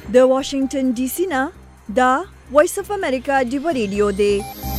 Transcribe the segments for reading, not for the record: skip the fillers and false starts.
د واشنگټن ډي سي نه دا وایس اف امریکا دی ریډیو دی.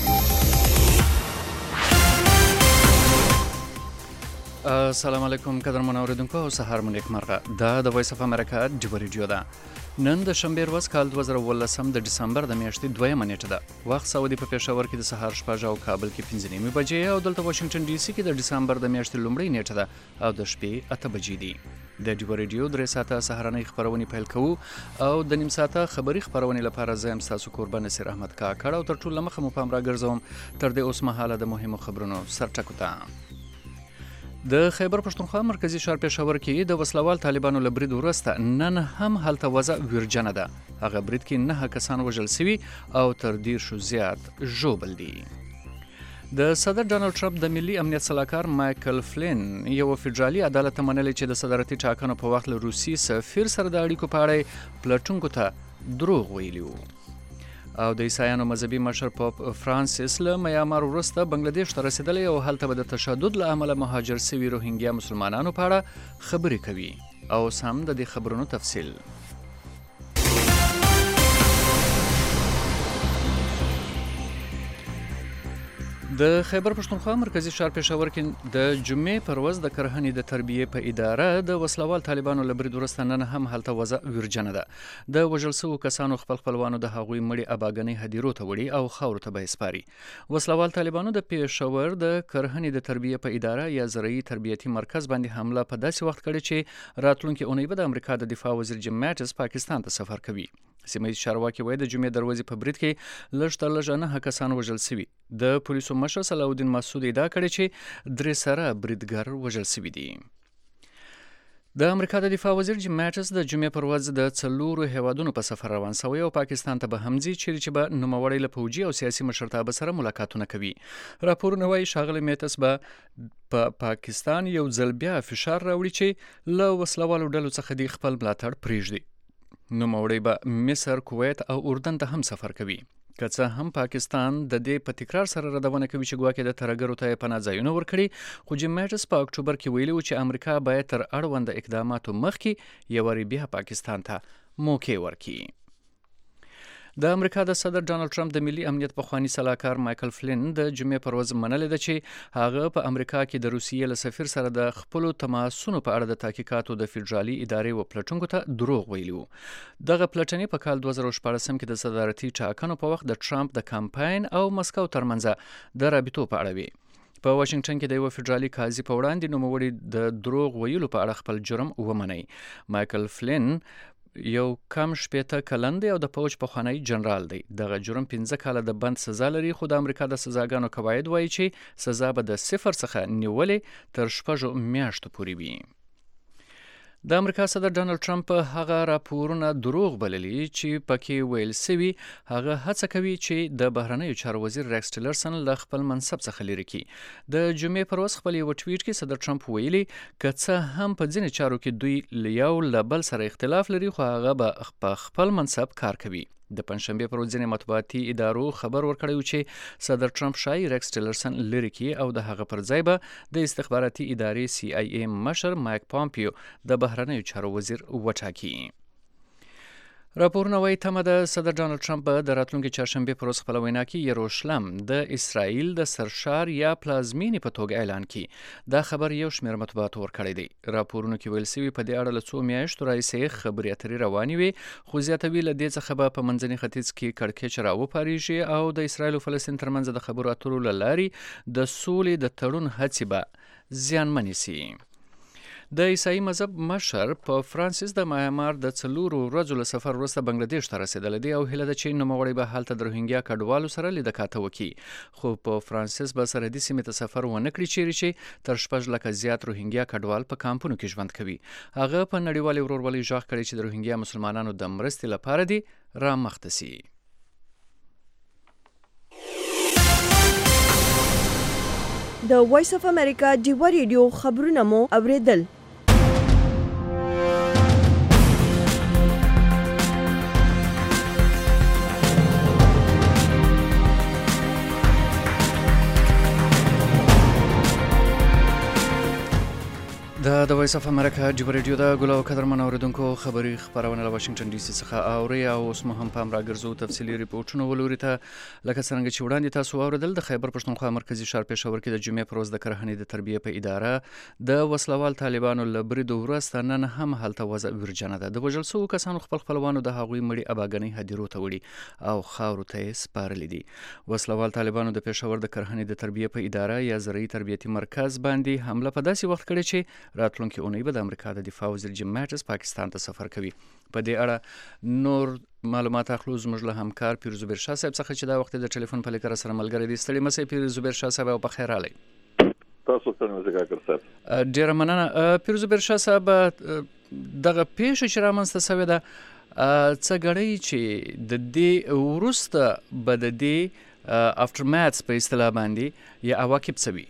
السلام علیکم قدرمن اوریدونکو او سهار مو نیکمرغه. دا د وایس اف امریکا دی ریډیو ده. نن د شنبه ورځ کال 2018 د ډسمبر د میاشتې 2 نیټه ده. وخت سعودي په پېښور کې د سهار 6 او کابل کې 5 بجې او دلته واشنگټن ډي سي کې د ډسمبر د میاشتې لومړۍ نیټه ده او د شپې 8 بجې دي. د دی ریډیو 3 ساعته سهارنۍ خبرونه پیل کوو او د نیم ساعته خبري خبرونه لپاره زم تاسو قربان نصیر احمد کاکړ او تر ټولو مخه مو پام را ګرځوم تر دې اوس مهاله د مهمو خبرونو سرټکوته. د خیبر پښتونخوا مرکزی ښار پېښور کې د وسلوال طالبانو له برید وروسته نن هم هلته وضع ویرجنه ده. هغه برید کې 9 کسان وژل شوي او تر 10 زیات ژوبل دي. د صدر ډانلډ ټرمپ د ملي امنیت صلاحکار مایکل فلین یو فدرالي عدالت منلي چې د صدارتي ټاکنو په وخت له روسي سفیر سره د اړیکو په اړه پلټونکو ته دروغ ویلي وو. او د عیسایانو مذهبي مشر پاپ فرانسیس له میامار وروسته بنگلاديش ته رسیدلی او هلته به د تشدد له امله مهاجر شوي روهینګیا مسلمانانو په اړه خبرې کوي. او سم د دې خبرونو تفصیل. د خیبر پښتونخوا مرکزی ښار پېښور کې د جمعې پر ورځ د کرهنې د تربیې په اداره د وسلوال طالبانو له برید وروسته نن هم هلته وضع ویرجنه ده. د وژل شوو کسانو خپلوانو د هغوی مړي اباګنې هدیرو ته وړي او خاورو ته به سپاري. وسلوال طالبانو د پېښور د کرهنې د تربیې په اداره یا زرعي تربیتي مرکز باندې حمله په داسې وخت کړې چې راتلونکي اونۍ به د امریکا د دفاع وزیر جیم ماټس پاکستان ته سفر کوي. سیمه چارواکي وایي د جمعې دروازې په برید کې لږ تر لږه 9 کسان وژل شوي. د پولیسو مشر صلاح الدین مسعود ادعا کړې چې 3 سره بریدګر وژل شوي دي. د امریکا د دفاع وزیر جیم ماټس د جمعې پر ورځ د 4 هیوادونو په سفر روان شوی او پاکستان ته به هم ځي چې به نوموړی له پوځي او سیاسي مشرتابه سره ملاقاتونه کوي. راپورونه وایي ښاغلی میټس به په پاکستان یو ځل بیا فشار راوړي چې له وسلوالو ډلو څخه د خپل ملاتړ پرېږدي. نوموړی به مصر، کویت او اردن ته هم سفر کوي. که څه هم پاکستان د دې په تکرار سره ردونه کوي چې ګواکې د ترهګرو ته پناه ځایونه ورکړي، خو جیم ماټس په اکتوبر کې ویلي و چې امریکا باید تر اړونده اقداماتو مخکې یو وارې بیا پاکستان ته موقع ورکړي. د امریکا د صدر ډانلډ ټرمپ د ملي امنیت پخوانی صلاحکار مایکل فلین د جمعې پر ورځ منلې ده چې هغه په امریکا کې د روسیې له سفیر سره د خپل تماسونو په اړه د تحقیقاتو د فدرالي ادارې و پلټونکو ته دروغ ویلي وو. دغه پلټنې په کال 2014 کې د صدارتي ټاکنو په وخت د ټرمپ د کمپاین او مسکو ترمنځ د رابطو په اړه وي. په واشنگټن کې د یو فدرالي قاضي په وړاندې نوموړي د دروغ ویلو په اړه خپل جرم ومني. مایکل فلین یو کم 18 کلن دی او د پوج پخوانی جنرال دی. دغه جرم 15 کاله د بند سزا لري، خو د امریکا د سزاګانو قواعد وایي چې سزا به د 0 څخه نیولې تر 6 میاشتو پورې وي. د امریکا صدر ډانلډ ټرمپ هغه راپورونه دروغ بللي چې پکې ویل سوي هغه هڅه کوي چې د بهرنیو چارو وزیر ریکس ټیلرسن له خپل منصب څخه لري کړي. د جمعې پر ورځ خپل یو ټویټ کې صدر ټرمپ ویلي که څه هم په ځینې چارو کې دوی یو له بل سره اختلاف لري، خو هغه به په خپل منصب کار کوي. د پنځشنبه پر ورځ ځینې مطبوعاتي ادارو خبر ورکړی و چې صدر ټرمپ شایي ریکس ټیلرسن لري کړي او د هغه پر ځای به د استخباراتي ادارې CIA مشر مایک پامپیو د بهرنیو چارو وزیر وټاکي. راپورونه وایي تمه د صدر ډانلډ ټرمپ د راتلونکي چهارشنبې پر ورځ خپل وینا کې یروشلم د اسرائیل د سرشار یا پلازمینې په توګه اعلان کړي. دا خبر یو شمېر مطبوعاتو ورکړی دی. راپورونو کې ویل شوي په دې اړه له 2 میاشتو راهیسې خبرې اترې روانې وي، خو زیاتوي له دې څخه به په منځني ختیځ کې کړکېچ راوپارېږي او د اسرائیل او فلسطین ترمنځ د خبرو اترو له لارې د سولې د تړون هڅې به زیانمنې سي. د عیسائی مذهب مشر په فرانسیس د میامار د 4 ورځو له سفر وروسته بنگلاديش ته رسیدلی دی او هیله ده چې نوموړی به هلته د روهینګیا کډوالو سره لیدکاته وکړي. خو په فرانسیس به سرحدي سیمې ته سفر ونه کړي چیرې چې تر 6 لکه زیات روهینګیا کډوال په کامپونو کې ژوند کوي. هغه په نړیوالې ورورولۍ غږ کړی چې د روهینګیا مسلمانانو د مرستې لپاره دی را مخته سي. د وایس اف امریکا دی ریډیو خبرونه مو اوریدل. د وایس اف امریکا جبر رادیو د ګلو قدرمن اوریدونکو خبري خبرونه له واشنگټن ډي سي څخه اوري او اوس مو هم پام راګرځو تفصيلي ریپورتونه ولوري ته لکه څنګه چې وړاندې تاسو اوریدل د خیبر پښتونخوا مرکزی ښار پېښور کې د جمعې پر ورځ د کرهنې د تربیه په اداره د وسلوال طالبانو له برید وروسته نن هم هلته وضع ورجنه ده. د وژل شوو کسانو خپلوانو د هغوی مړي اباګنۍ هدیرو ته وړي او خاورو ته سپارلې دي. وسلوال طالبانو د پېښور د کرهنې د تربیه په اداره یا زرعي تربیتي مرکز باندې حمله په داسې وخت کړې چې راتلونکي اونۍ به د امریکا د دفاع وزیر جیم ماټس پاکستان ته سفر کوي. په دې اړه نور معلومات اخلو زموږ له همکار پیر زبیر شاه صاحب څخه چې دا وخت د ټلیفون په لیکره سره ملګری دي. ستړي مسئ پیر زبیر شاه صاحب او په خیر علي. تاسو څنګه ذکر صاحب؟ ډیر مننه پیر زبیر شاه صاحب. دغه پیښه چې رامنځته شوې ده څه ګړی چې د دې وروسته به د دې افټرماتس په اصطلاح باندې یا عواقب څه وي؟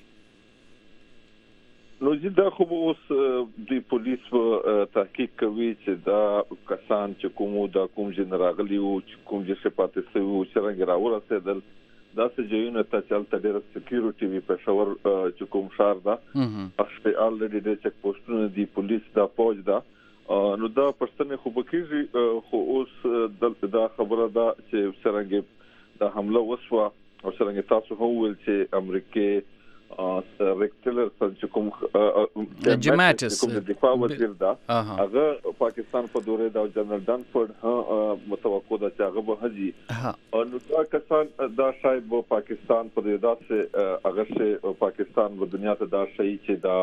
نو دا خو اوس د پولیس تحقیق کوي چې دا کسان چې کوم جنراغلی او کوم چې پاتې شوی څنګه راورسېدل دا سجیونه ته چلته ډېر سکیورټي وی پېښور چې کوم شهر دا اصلي الریډي د چک پوسټونو دی پولیس دا فوج دا نو دا پښتنه خو بکیږي خو اوس دا خبره دا چې څنګه دا حمله وسوه او څنګه تاسو هو ول چې امریکا ریکټلر چې کوم جماعتس کوم د دفاع وزیر دا هغه پاکستان په دوره دا جنرال ډنفورد متوقع ده چې هغه به حجي او نو دا کسان دا شاید په پاکستان په داسې هغه چې پاکستان په دنیا ته دا شي چې دا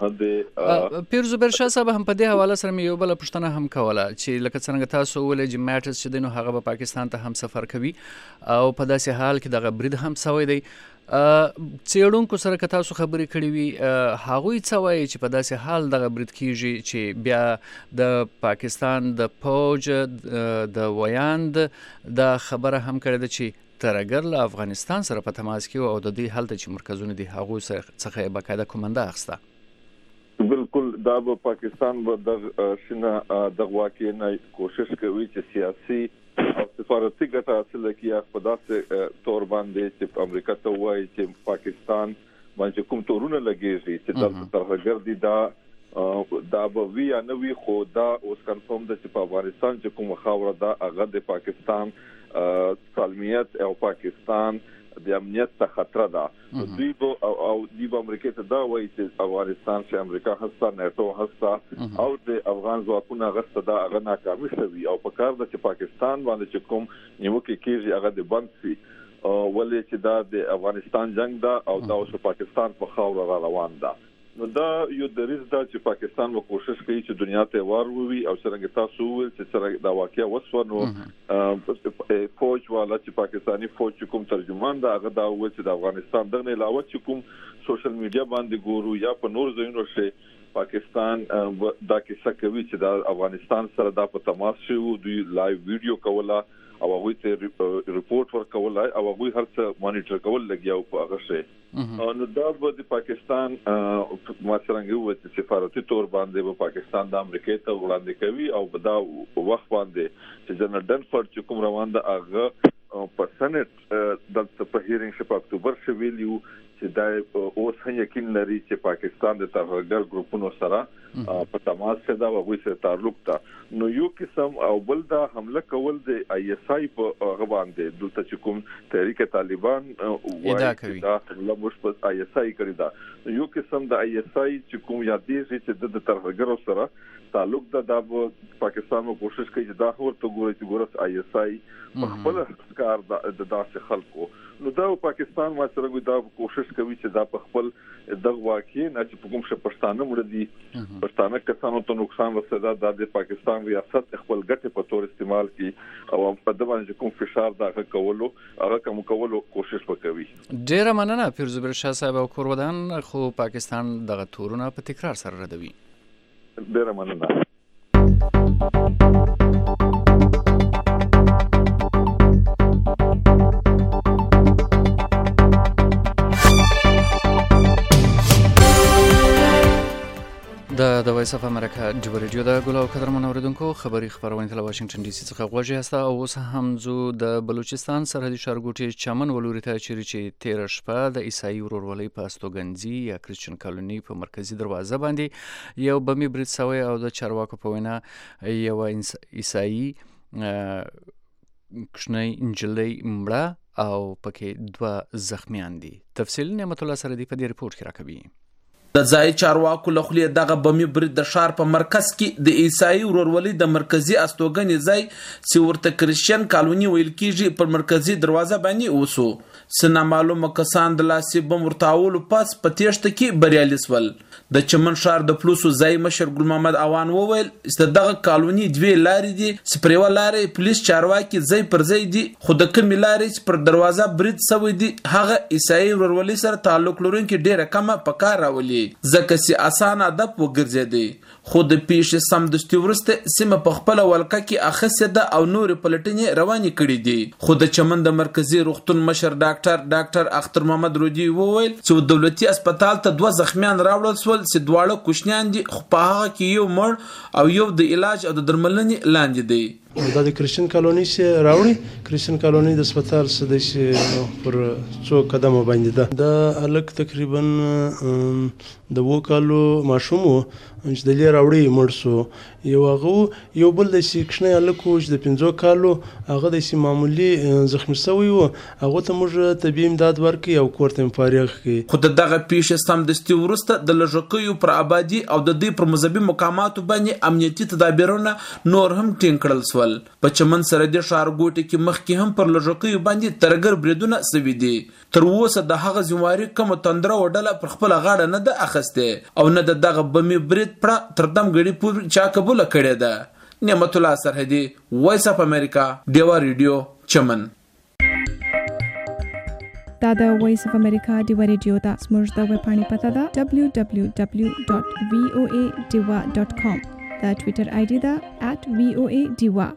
مجهد پیر زبیر شاه صاحب هم په دې حواله سره یو بل پښتنه هم کوله چې لکه څنګه تاسو ولې جماعتس چې دینو هغه په پاکستان ته هم سفر کوي او په داسې حال کې دغه برید هم سوی دی. څېړونکو سره که تاسو خبرې کړې وي هغوی څه وایي چې په داسې حال دغه برید کیږي چې بیا د پاکستان د فوج د ویاند دا خبره هم کړې ده چې ترګر له افغانستان سره په تماس کې او د دې حالت چې مرکزونه دي هغوی څخه باقاعده کومنده اخسته. بالکل دا به پاکستان به د شنه د واقع نه کوشش کوي چې سیاسي او سفارتي ګټه حاصل کړي په داسې تور باندې چې امریکا ته وایي چې پاکستان باندې کوم تورونه لګیږي چې د ترهګر دي دا به وی نه وی خو دا اوس کنفرم ده چې په افغانستان چې کوم خاور ده هغه د پاکستان سالمیت او پاکستان د امنیت ته خطر ده. دوی او د امریکا ته دا وایي چې افغانستان چې امریکا هستا ناتو هستا او د افغان ځواکونو غسته دا هغه ناکامي شوی او په کار د چې پاکستان باندې چې کوم نیوکه کیږي هغه د بند شي ولې چې دا د افغانستان جنگ دا او دا اوس پاکستان په خاور را روان ده. نو دا یو دریز دا چې پاکستان و کوشش کوي چې دنیا ته وروي او څنګه تاسو ول چې څنګه دا واقعیا وسونه فوج والا چې پاکستانی فوج کوم ترجمان دا هغه دا ول چې د افغانستان دغه علاوه چې کوم سوشل میډیا باندې ګورو یا په نور ځایونو شي پاکستان دا کیسه کوي چې د افغانستان سره دا په تماس شو دوی لایو ویډیو کوله او هغه ته ریپورت ورکول او هغه هر څه مانیټر کول لګیاو په هغه شی نو دا د پاکستان ماشرنګ وو چې سفارتي تور باندې په پاکستان د امریکا ته وړاندې کوي او په دا وخت باندې چې جنرال ډنفورد چې کوم روان ده هغه په سنټ د په هیرینګ په اکتوبر شویلیو چې دا اوس هم یقین لري چې پاکستان د ترهګر ګروپونو سره په تماس کې دا وګړي سره تعلق ده. نو یو قسم او بل دا حمله کول د آی اس آی په غوانده دلته چې کوم تحریک طالبان وایي دا حمله مش په آی اس آی کړی دا یو قسم د آی اس آی چې کوم یادې چې د ترهګر سره تعلق ده د پاکستان مو کوشش کوي چې دا ورته ګوري چې ګورس آی اس آی خپل کار د داسې خلکو نو دا پاکستان ما سره دا کوشش کوي چې دا په خپل دغه واقع نه چې په کوم څه پښتانه مړ دي پښتانه کسانو ته نقصان ورسېدا د پاکستان ریاست خپل ګټه په تور استعمال کی او په دغه باندې کوم فشار دا کولو هغه کوم کولو کوشش وکوي. ډیر مننه پیر زبیر شاه صاحب او کورودان خو پاکستان دغه تورونه په تکرار سره ردوي. ډیر مننه. د وایس اف امریکا ډیو ریډیو د ګلو قدر منوریدونکو خبری خبرونه له واشنگټن ډي سي څخه غوږی هسته او اوس هم زو د بلوچستان سرحدي ښارګوټي چمن ولوري ته چې 13 شپه د عیسائی ورورولۍ په استوګنځي یا کریسچن کالونی په مرکزی دروازه باندې یو بمي برید شوی او د چارواکو په وینا یو عیسائی کښنی انجلۍ مړه او پکې 2 زخمیان دي. تفصیل نعمت الله سردي په دې ریپورت کې راکوي. د ځای چارواکو له خولې دغه بمي برید د ښار په مرکز کې د عیسائی ورورولۍ د مرکزی استوګنې ځای چې ورته کریسچن کالونی ویل کېږي پر مرکزی دروازه باندې اوسو. څه نامعلومه کسان د لاسي بم ورتاولو پس په تیښته کې بریالي شول. د چمن ښار د پولیسو ځای مشر ګل محمد اوان وویل چې دغه کالونی 2 لارې دي چې پر یوه لارې پولیس چارواکي ځای پر ځای دي، خو د کومې لارې چې پر دروازه برید شوی دي هغه عیسائی ورورولۍ سره تعلق لرونکي ډیره کمه په کار راولي ځکه چې اسانه هدف وګرځېدی. خو د پیښې سمدستي وروسته سیمه په خپله ولکه کې اخیستې ده او نورې پلټنې روانې کړي دي. خو د چمن د مرکزي روغتون مشر ډاکټر اختر محمد رودي وویل چې دولتي هسپتال ته 2 زخمیان راوړل شول چې دواړه کوچنیان دي، خو په هغه کې یو مړ او یو د علاج او د درملنې لاندې دی. دا د کریسچن کالونی سه راوړي. کریسچن کالونی د هسپتال سه د پر 2 قدمه باندې ده. د الک تقریبا د 2 کالو ماشوم چې د لې راوړي مرسو یو بل د سیکشنه الکو چې د 15 کالو هغه د سی معمولی زخمی شوی و هغه ته موږ طبي امداد ورکړي او کوړته فارغ کړي. خو دغه پیښه سمدستي ورسته د لژکیو پر آبادی او د دې پر مذهبي مقاماتو باندې امنیتي تدابیرونه نور هم ټینګ کړل شول. په چمن سرحدي ښارګوټي کې مخکې هم پر لژکیو باندې ترګر بریدونه شوي دي. تر اوسه د هغه ذمہواري کومه تندره وډله پر خپل غاړه نه ده اخیسته او نه دغه بمي برید پړه تر دم غړي پور چا قبول کړي ده. نعمت الله سرحدي، وایس اف امریکا، ډیوا ریډیو، چمن. دا د وایس اف امریکا ډیوا ریډیو دا سمورز د ویب پاڼې پته ده www.voadiwa.com. دا ټویټر آی ډي ده @voadiwa.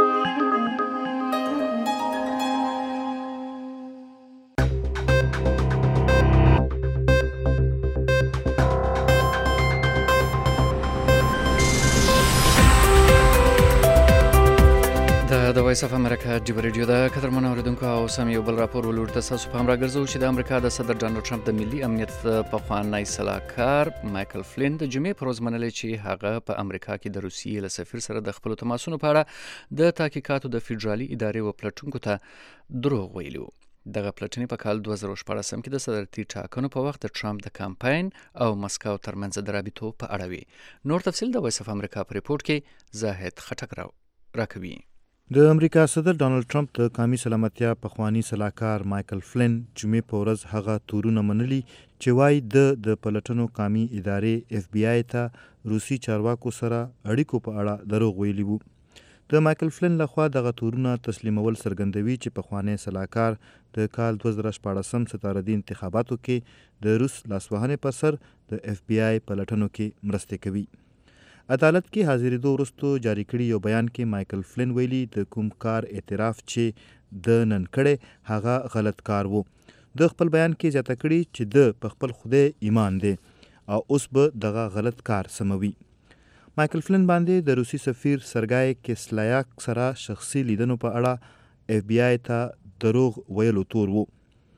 د وایس اف امریکا ډیو ریډیو د قدر منوریدونکو او سم یو بل راپور ولور تاسو په امر راګرځو چې د امریکا د صدر ډانلډ ټرمپ د ملي امنیت پخوانی سلاکار مایکل فلین د جمعې پر ورځ منلې چې هغه په امریکا کې د روسیې له سفیر سره د خپل تماسونو په اړه د تحقیقاتو د فدرالي ادارې و پلټونکو ته دروغ ویلي. دغه پلټنې په کال 2014 کې د صدارتي ټاکنو په وخت د ټرمپ د کمپاین او مسکو ترمنځ د رابطو په اړه وي. نور تفصیل د وایس اف امریکا په ریپورت کې زاهد خټک راکوي. د امریکا صدر ډانلډ ټرمپ د قومي سلامتیا پخوانی سلاکار مایکل فلین جمعې په ورځ هغه تورونه منلي چې وايي د پلټنو قومي ادارې اف بی آی ته روسي چارواکو سره اړیکو په اړه دروغ ویلي وو. د مایکل فلین لخوا دغه تورونه تسلیمول څرګندوي چې پخوانی سلاکار د کال 2014 ستارهدي انتخاباتو کې د روس لاسوهنې پر سر د اف بی آی پلټنو کې مرسته کوي. عدالت کې حاضرېدو وروسته جاری کړي یو بیان کې مایکل فلین ویلي د کوم کار اعتراف چې د نن کړي هغه غلط کار وو. د خپل بیان کې زیاته کړي چې د په خپل خدای ایمان دی او اوس به دغه غلط کار سموي. مایکل فلین باندې د روسي سفیر سرګای کسلایاک سره شخصي لیدنو په اړه اف بی آی ته دروغ ویلو تور وو.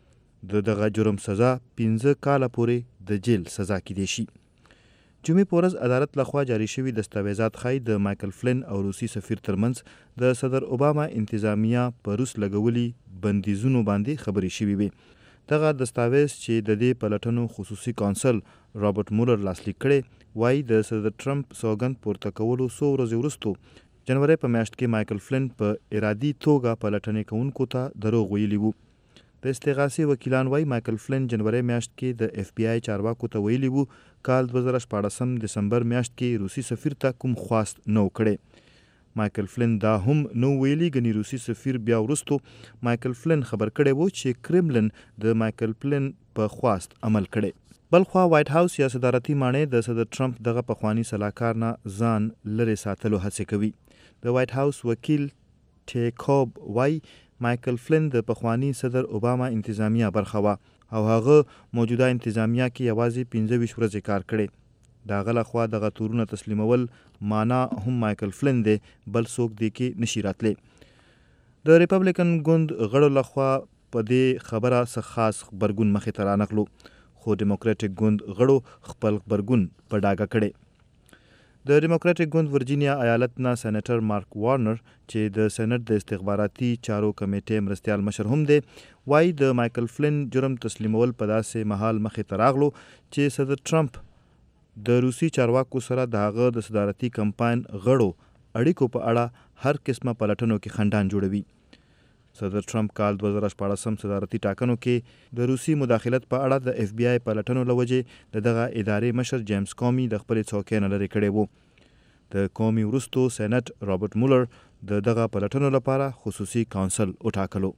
دغه جرم سزا 15 کاله پورې د جیل سزا کېدای شي. جمعې په ورځ عدالت لخوا جاری شوي دستاویزات ښایي د مایکل فلین او روسي سفیر ترمنځ د صدر اوباما انتظامیه په روس لګولي بندیزونو باندې خبرې شوي وي. دغه دستاویز چې د دې پلټنو خصوصي کونسل رابرټ مولر لاسلیک کړی وایي د صدر ټرمپ سوګند پورته کولو څو ورځې وروسته جنوري په میاشت کې مایکل فلین په ارادي توګه پلټنې کوونکو ته دروغ ویلي وو. د استغاثې وکیلان وایي مایکل فلین جنوري میاشت کې د اف بی آی چارواکو ته ویلي وو کال 2014 دسمبر میاشت کې روسي سفیر ته کوم خواست نو کړی. مایکل فلین دا هم نو ویلي ګنې روسي سفیر بیا وروسته مایکل فلین خبر کړی وو چې کرملن د مایکل فلین په خواست عمل کړی. بلخوا وایټ هاوس یا صدارتي ماڼۍ د صدر ټرمپ دغه پخوانی سلاکار نه ځان لرې ساتلو هڅې کوي. د وایټ هاوس وکیل ټیکوب وایي مایکل فلین د پخوانی صدر اوباما انتظامیه برخه وه او هغه موجوده انتظامیه کې یوازې 15 ورځې کار کړی. دا غله خوا دغه تورونه تسلیمول معنا هم مایکل فلن دی بل څوک دی کې نشي راتلی. د ریپبلیکن ګوند غړو لخوا په دې خبره څه خاص غبرګون مخې ته رانغلو، خو ډیموکراټیک ګوند غړو خپل غبرګون په ډاګه کړی. د ډیموکراټیک ګوند ورجینیا ایالت نه سېنیټر مارک وارنر چې د سېنات د استخباراتي چارو کمیټې مرستیال مشر هم دی، وایي د مایکل فلن جرم تسلیمول په داسې مهال مخې ته راغلو چې صدر ټرمپ د روسي چارواکو سره د هغه د صدارتي کمپاین غړو اړیکو په اړه هر قسمه پلټنو کې خنډان جوړوي. صدر ټرمپ کال 2014 صدارتي ټاکنو کې د روسي مداخلت په اړه د اف بی آی پلټنو لوجې د دغه ادارې مشر جیمز کومي د خپل څوکۍ نه لرې کړی وو. د کومي وروستو سېنات رابرټ مولر د دغه پلټنو لپاره خصوصي کونسل وټاکلو.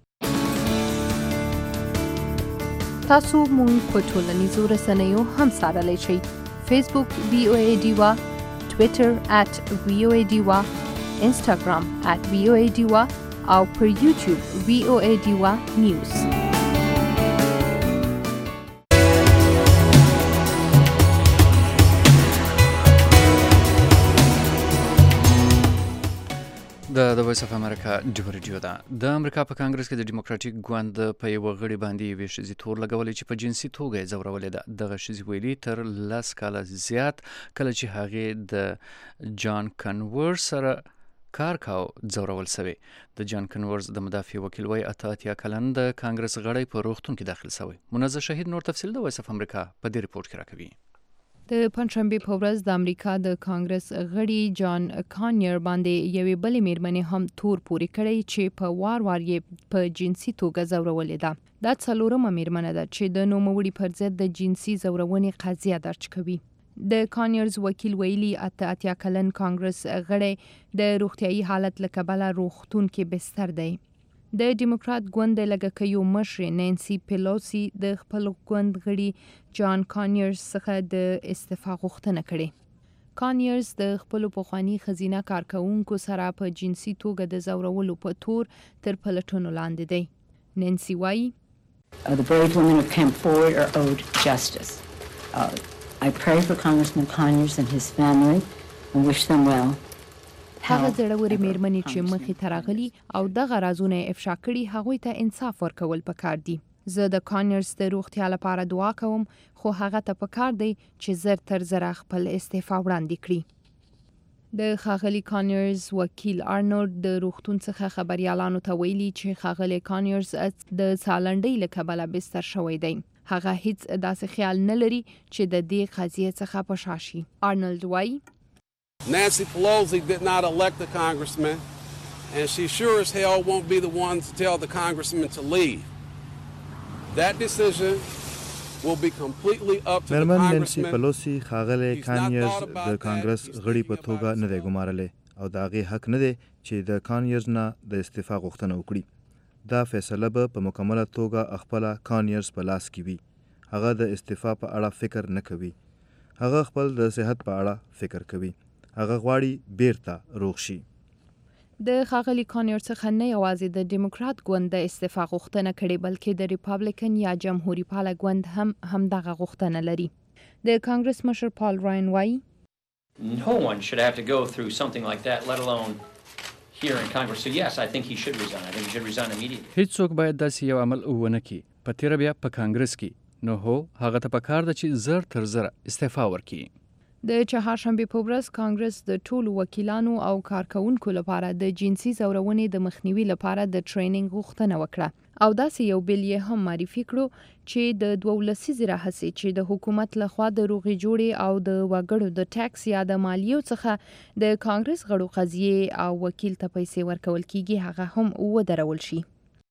تاسو مونږ په ټولنیزو رسنیو هم څارلی شئ. فیسبوک VOA ډیوا، ټویټر @VOA ډیوا، انسټاګرام @VOA ډیوا او پر یوټیوب VOA ډیوا نیوز. د وایس اف امریکا ډیو ریډیو ده. د امریکا په کانګرس کې د ډیموکراټیک ګوند په یو غړي باندې یوې ښځې تور لګولې چې په جنسي توګه یې ځورولې ده. دغه ښځې ویلي تر 10 کاله زیات کله چې هغې د جان کنورز سره کار کاو ځورول سوی. د جان کنورز د مدافع وکیل وایي 88 کلن د کانګرس غړی په روغتون کې داخل سوی. منزه شهید نور تفصیل د وایس اف امریکا په دې ریپورت کې راکوي. د پنځشنبه په ورځ د امریکا د کانګرس غړي جان کانیر باندې یوې بلې میرمنې هم تور پورې کړی چې په وار یې په جنسي توګه ځورولې ده. دا څلورمه میرمنه ده چې د نوموړي پر ضد د جنسي ځورونې قضیه درج کوي. د کانیرز وکیل ویلي 88 کلن کانګرس غړی د روغتیايي حالت له کبله روغتون کې بستر دی. د ډیموکرات ګوند لږکیو مشر نانسی پیلوسی د خپل ګوند غړي جان کانیرز څخه د استعفا غوښتنه کړې. کانیرز د خپل پخوانی خزینه کارکونکو سره په جنسي توګه د ځورولو په تور تر پلټنو لاندې دی. نانسی وایي The brave women who came forward are owed justice. I pray for Congressman Conyers and his family and wish them well. هغه زړورې میرمنې چې مخې ته راغلي او دغه رازونه افشا کړي هغوی ته انصاف ورکول پکار دي. زه د کانیرز د روغتیا لپاره دعا کوم، خو هغه ته پکار دی چې زر تر زره خپل استعفا وړاندې کړي. د ښاغلي کانیرز وکیل آرنولډ د روغتون څخه خبريالانو ته ویلي چې ښاغلي کانیرز د سالنډۍ له کبله بستر شوی دی. هغه هیڅ داسې خیال نه لري چې د دې قضیې څخه په شا شي. آرنولډ وایي Nancy Pelosi did not elect the congressman, and she sure as hell won't be the one to tell the congressman to leave. That decision will be completely up to the نانسی congressman. پیلوسی ښاغلی کانیرز د کانګرس غړي په توګه نه دی ګمارلی او د هغې حق نه دی چې د کانیرز نه د استعفا غوښتنه وکړي. دا فیصله به په مکمله توګه خپله کانیرز په لاس کې وي. هغه د استعفا په اړه فکر نه کوي. هغه خپل د صحت په اړه فکر کوي. هغه غواړي بیرته روغ شي. د ښاغلي کانیر څخه نه یوازې د ډیموکرات ګوند د استعفا غوښتنه کړې بلکې د ریپابلیکن یا جمهوریت پاله ګوند هم دغه غوښتنه لري. د کانګرس مشر پال راین وایي No one should have to go through something like that, let alone here in Congress. So yes, I think he should resign. I think he should resign immediately. هیڅوک باید داسې یو عمل ونه کړي په تیره بیا په کانګرس کې. نو هو هغه ته پکار ده چې زر تر زره استعفا ورکړي. د چهارشنبه په ورځ کانګرس د ټولو وکیلانو او کارکونکو لپاره د جنسي ځورونې د مخنیوي لپاره د ټریننګ غوښتنه وکړه او داسې یو بل یې هم معرفي کړو چې د 12 لسیزې راهیسې چې د حکومت لخوا د روغې جوړې او د وګړو د ټیکس یا د مالیو څخه د کانګرس غړو قضیې او وکیل ته پیسې ورکول کیږي هغه هم ودرول شي.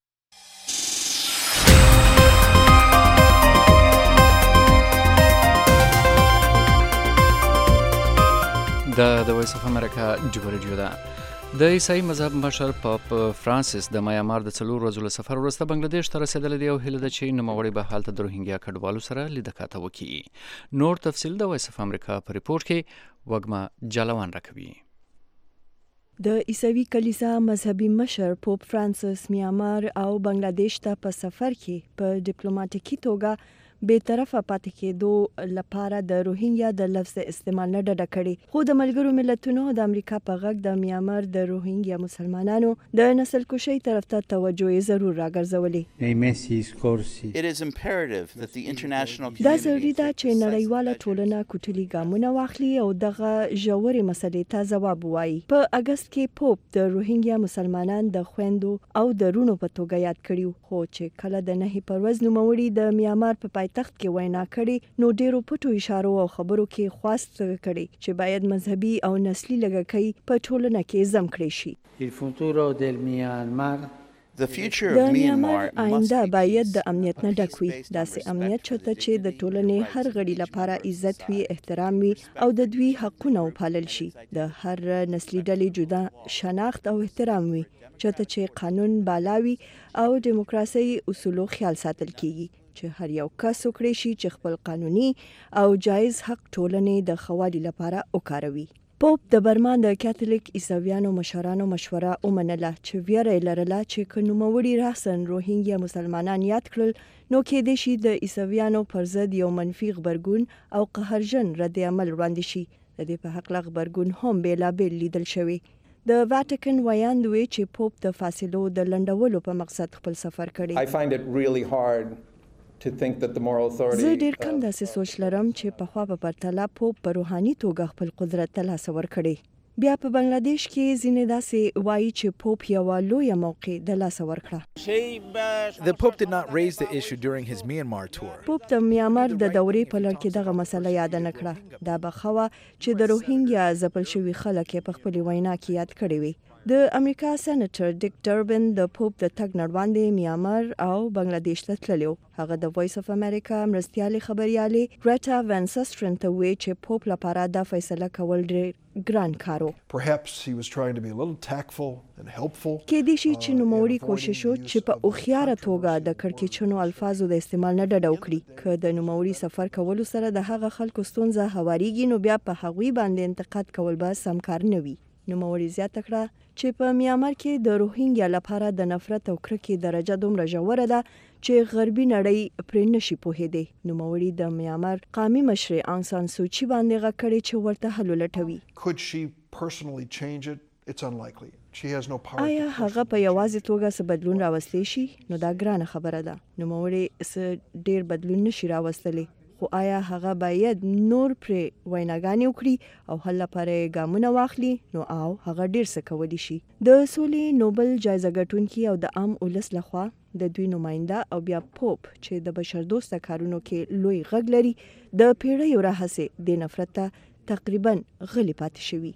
د وایس اف امریکا ډیو ریډیو ده. د عیسائی مذهب مشر پاپ فرانسیس د میامار د 4 ورځو له سفر وروسته بنگلاديش ته رسیدلی دی او هیله ده چې نوموړی به هلته د روهینګیا کډوالو سره لیدکاته وکړي. نور تفصیل د وایس اف امریکا په ریپورت کې وګما جالوان راکوي. د عیسوي کلیسا مذهبي مشر پوپ فرانسیس میامار او بنگلاديش ته په سفر کې په ډیپلوماټیکي توګه بې طرفه پاتې کېدو لپاره د روهینګیا د لفظ استعمال نه ډډه کړې، خو د ملګرو ملتونو د امریکا په غږ د میانمار د روهینګیا مسلمانانو د نسل کشۍ طرف ته توجه یې ضرور راګرځولې. دا ضروري ده چې نړیواله ټولنه کوټلي ګامونه واخلي او دغه ژورې مسلې ته ځواب ووایي. په اګست کې پوپ د روهینګیا مسلمانان د خويندو او د رونو په توګه یاد کړیو، خو چې کله د 9 پروز نوموړي د میانمار په پایتخت کې وینا کړې نو ډیرو پټو اشارو او خبرو کې خواست کړي چې باید مذهبي او نسلي لږکۍ په ټولنه کې زم کړي شي. د میانمار آینده باید د امنیت نه ډک وي، داسې امنیت چې د ټولنې هر غړي لپاره عزت وي، احترام وي او د دوی حقونه وپالل شي. د هر نسلي ډلې جدا شناخت او احترام وي، چې قانون بالاوي او دیموکراسي اصولو خیال ساتل کیږي، چې هر یو کس وکړي شي چې خپل قانوني او جایز حق ټولنې د خوالي لپاره وکاروي. پوپ د برما د کاتولیک عیسویانو مشرانو مشوره ومنله چې ویره یې لرله چې که نوموړي راسن روهینګیا مسلمانان یاد کړل نو کېدای شي د عیسویانو پر ضد یو منفي غبرګون او قهرجن رد عمل وړاندې شي. د دې په هکله غبرګون هم بېلابېل لیدل شوی. د واتیکن ویاند وی چې پوپ د فاصلو د لنډولو په مقصد خپل سفر کړی. زه ډیر کم داسې سوچ لرم چې پخوا په پرتله پوپ په روحاني توګه خپل قدرت ترلاسه ورکړی. بیا په بنگلاديش کې ځینې داسې وایي چې پوپ یو لویه موقع د لاسه ورکړه. The Pope did not raise the issue during his Myanmar tour. پوپ د میانمار د دورې په لړ کې دغه مسله یاد نه کړه. دا بخوا چې د روهینګیا ځپل شوي خلک په خپل وینا کې یاد کړی وي. د امریکا سېنیټر ډیک ډربن د پوپ د تګ نه وړاندې میانمار او بنگلاديش ته تللی و. هغه د وایس اف امریکا مرستیالي خبريالې ګریټا وان سسټرن ته وی چې پوپ لپاره دا فیصله کول ډېر ګران کارو. Perhaps he was trying to be a little tactful and helpful. کې دي چې نوموړي کوشش وکړي چې په اوخیاره توګه د کړکېچنو الفاظو د استعمال نه ډډه وکړي. که د نوموړي سفر کولو سره د هغه خلکو ستونزه هواریږي نو بیا په هغوی باندې انتقاد کول به سم کار نه وي. نوموړي زیاته کړه چې په میانمار کې د روهینګیا لپاره د نفرت او کرکې درجه دومره ژوره ده چې غربي نړۍ پرې نشي پوهېدی. نوموړي د میانمار قومي مشرې آنګ سان سوچي باندې غږ کړی چې ورته حل ولټوي. Could she personally change it? It's unlikely. She has no power. آیا هغه په یوازې توګه څه بدلون راوستلی شي؟ نو دا ګرانه خبره ده. نوموړي څه ډیر بدلون نشي راوستلی، خو آیا هغه باید نور پرې ویناګانې وکړي او حل لپاره ګامونه واخلي؟ نو او هغه ډیر څه کولی شي. د سولې نوبل جایزه ګټونکي او د عام ولس لخوا د دوی نماینده او بیا پوپ چې د بشردوسته کارونو کې لوی غږ لري د پیړیو راهیسې د نفرت ته تقریبا غلي پاتې شوي.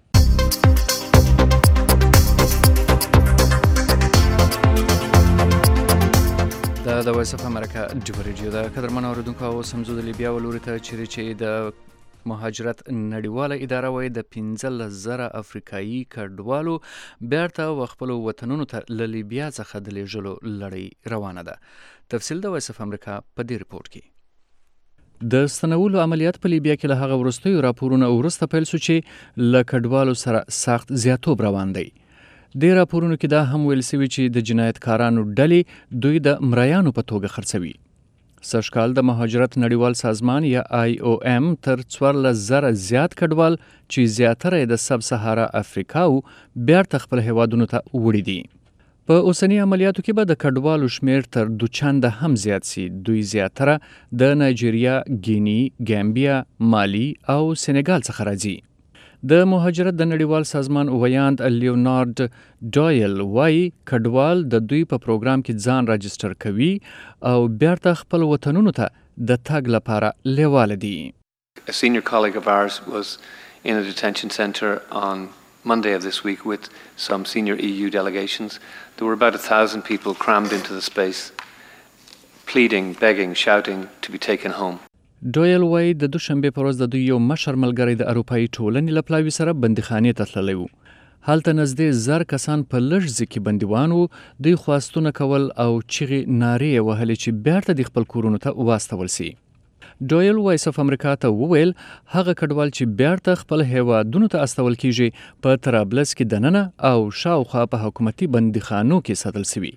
د وایس اف امریکا ډیو ریډیو د قدرمن اوریدونکو او سمزو د لیبیا ولوري ته چې د مهاجرت نړیواله اداره وای د 15,000 افریقایي کډوالو بیرته خپل وطنونو ته له لیبیا څخه د لیږلو لړۍ روانه ده. تفصیل د وایس اف امریکا په دې ریپورت کې. د ستنولو عملیات په لیبیا کې له هغه وروستیو راپورونو وروسته پیل شو چې له کډوالو سره سخت زیاتوب روان دی. د راپورونو کې دا هم ویل شوی چې د جنایتکارانو ډلې دوی د مریانو په توګه خرڅوي. سږکال د مهاجرت نړیوال سازمان یا IOM تر 14,000 زیات کډوال چې زیاتره د سب سهارا افریقا او بیرته خپل هیوادونو ته وړي دي. په اوسنی عملیاتو کې به د کډوالو شمیر تر 2 چنده هم زیات سي. دوی زیاتره د نایجیریا، ګینی، ګامبیا، مالی او سینګال څخه راځي. د مهاجرت د نړیوال سازمان ویاند لیونارد ډایل وایي کډوال د دوی په پروګرام کې ځان راجستر کوي او بیرته خپل وطنونو ته د تګ لپاره لیواله دي. A senior colleague of ours was in a detention center on Monday of this week with some senior EU delegations. There were about 1,000 people crammed into the space, pleading, begging, shouting to be taken home. ډویل وای د دوشنبه پر ورځ د دوی یو مشر ملګری د اروپאי ټولنې لپلاوي سره بندیخانې ته تللی و. هلته نږدې 1000 کسان په لږ ځکه بندیوان وو. دوی خواستونه کول او چیغې نارې وهلې چې بیرته د خپل کورونو ته واستول سي. ډویل وایس اف امریکا ته وویل هغه کډوال چې بیرته خپل هیوادونو ته استول کیږي په طرابلس کې دننه او شاوخوا په حکومتي بندیخانو کې ساتل شوي.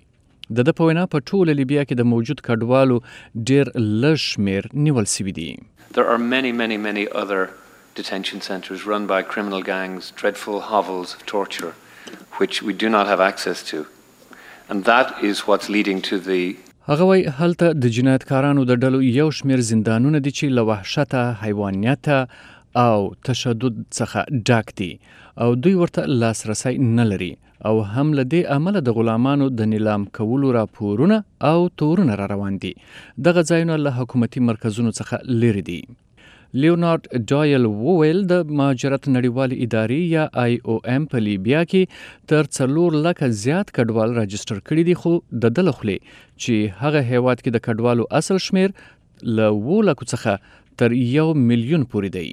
د په وینا په ټوله لیبیا کې د موجود کډوالو ډیر لږ شمیر نیول شوي دي. There are many other detention centers run by criminal gangs, dreadful hovels of torture, which we do not have access to. And that is what's leading to the هغه وای هلته د جنایتکارانو د ډلو یو شمیر زندانونه دي چې له وحشته، حیوانیت او تشدد څخه ډک دي او دوی ورته لاسرسی نه لري او هم له دې عمله د غلامانو د نیلام کولو راپورونه او تورونه را روان دي. دغه ځایونه له حکومتي مرکزونو څخه لري دي. لیونارد ډایل وویل د مهاجرت نړیوالې ادارې یا IOM په لیبیا کې تر 4 لکه زیات کډوال راجستر کړي دي، خو د دله خولې چې هغه هیواد کې د کډوالو اصل شمیر له 2 لکو څخه تر 1 میلیون پورې دی.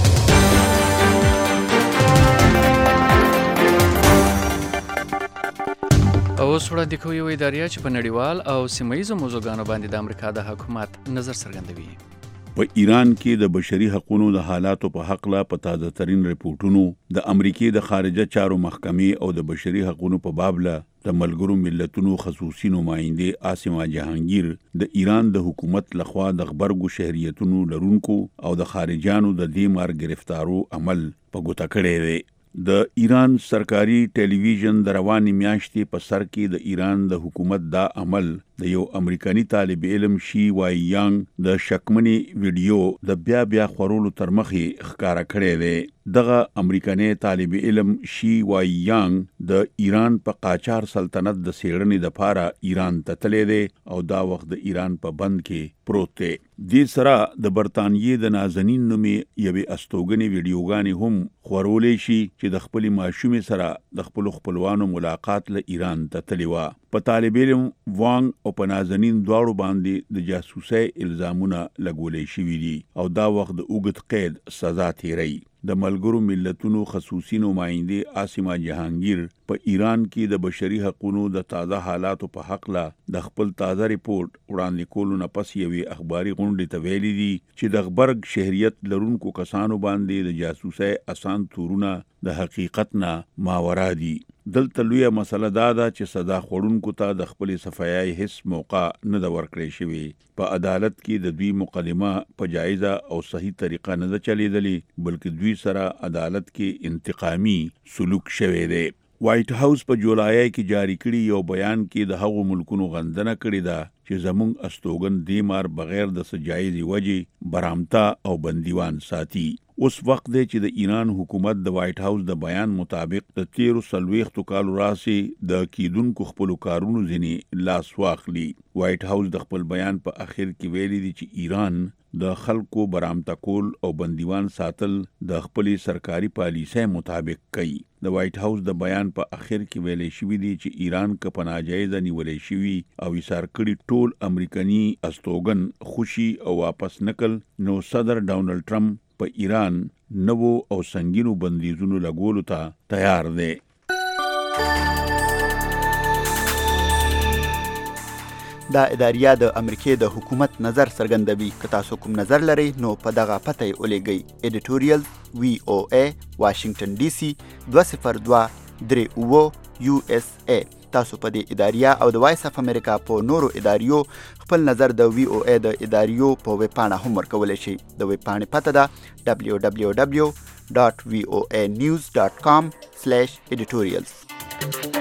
اوس وړاندې کوو یو ادارې چې په نړیوال او سیمه‌ییزو موضوعګانو باندې د امریکا د حکومت نظر څرګندوي. په ایران کې د بشري حقوقو د حالاتو په حق لا په تازه ترين ریپورتونو د امریکای د خارجه چارو محکمې او د بشري حقوقو په باب له د ملګرو ملتونو خصوصي نماینده آسما جهانگیر د ایران د حکومت لخوا د خبرګو شهريتونو لرونکو او د خارجانو د دې مار گرفتارو عمل په ګوته کړی دی. د ایران سرکاري ټلویزیون د رواني میاشتې په سر کې د ایران د حکومت دا عمل د یو امریکایي طالب علم شي وای یانګ د شکمنی ویډیو د بیا خورولو تر مخې ښکارا کړی دی. دغه امریکایي طالب علم شي وای یانګ د ایران په قاچار سلطنت د سیړنې د پاره ایران ته تللی دی او دا وخت د ایران په بند کې پروت دی. دې سره د برتانیې د نازنین نومې یوې استوګنې ویډیوګانې هم خورولې شي چې د خپل ماشومې سره د خپل خپلوانو ملاقات له ایران ته تللی و. په طالب علم وانګ او په نازنین دواړو باندې د جاسوسۍ الزامونه لګولې شوي دي او دا وخت د اوږد قید سزا تیری. د ملګرو ملتونو خصوصي نماینده آسما جهانگیر په ایران کې د بشري حقوقو د تازه حالاتو په حق لا د خپل تازه ریپورت وړاندې کولو نه پس یوې اخباري غونډې ته ویلي دي چې د خبرګ شهریت لرونکو کسانو باندې د جاسوسۍ اسان تورونه د حقیقت نه ماورا دي. دلته لویه مسله دا ده چې سزا خوړونکو ته د خپل صفایي هیڅ موقع نه د ورکړې شوی. په عدالت کې د دوی مقدمه په جایزه او صحیح طریقه نه ده چلیدلې بلکې دوی سره عدالت کې انتقامي سلوک شوی دی. وایټ هاوس په جولای کې جاری کړي یو بیان کې د هغو ملکونو غندنه کړې ده چې زموږ استوګن دیمار بغیر د سجایزي وجې برامتا او بندیوان ساتي. اوس وخت دی چې د ایران حکومت د وایټ هاوس د بیان مطابق د 13 کالو راسي د کیدونکو خپل کارونو ځنی لاس واخلي. وایټ هاوس د خپل بیان په اخر کې ویلي دی چې ایران د خلکو برامتا کول او بندیوان ساتل د خپل سرکاري پالیسۍ مطابق کوي. د وایټ هاوس د بیان په اخر کې ویلې شوی دی چې ایران که په ناجایزه نیولې شوی او ایثار کړي ټول امریکایي استوګن خوشي او واپس نکل نو صدر ډونالډ ټرمپ په ایران نوو او سنگینو بندیزونو لګولو ته تیار دی. دا اداریه د امریکای د حکومت نظر څرګندوي. که تاسو کوم نظر لرئ نو په دغه پته یې ولېږئ. ایډیټوریال VOA واشنگټن DC 20238 USA. تاسو په دې اداریه او د وایس اف امریکا په نورو اداریو خپل نظر د VOA د اداریو په ویب پاڼه هم ورکولی شئ. د ویب پاڼې پته ده www.voanews.com/editorials.